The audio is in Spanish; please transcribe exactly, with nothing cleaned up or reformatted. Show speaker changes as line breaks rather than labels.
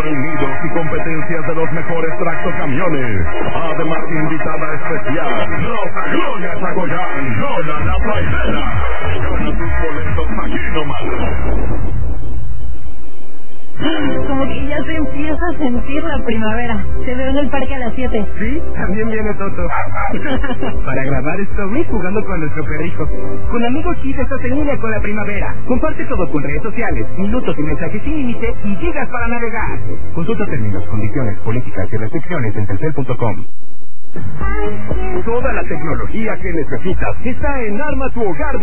reunidos y competencias de los mejores tractocamiones. Además, invitada especial, Rosa Gloria Chagoyán, Lola la Trailera. Gana tus boletos aquí nomás.
Como que ya se empieza a sentir la primavera. Te veo en el parque a las siete.
Sí, también viene Toto. Para grabar stories jugando con nuestro perrijo. Con amigos Chis estás en línea con la primavera. Comparte todo con redes sociales, minutos y mensajes sin límite y gigas para navegar. Consulta términos, condiciones, políticas y restricciones en telcel punto com. Toda la tecnología que necesitas está en Arma tu Hogar.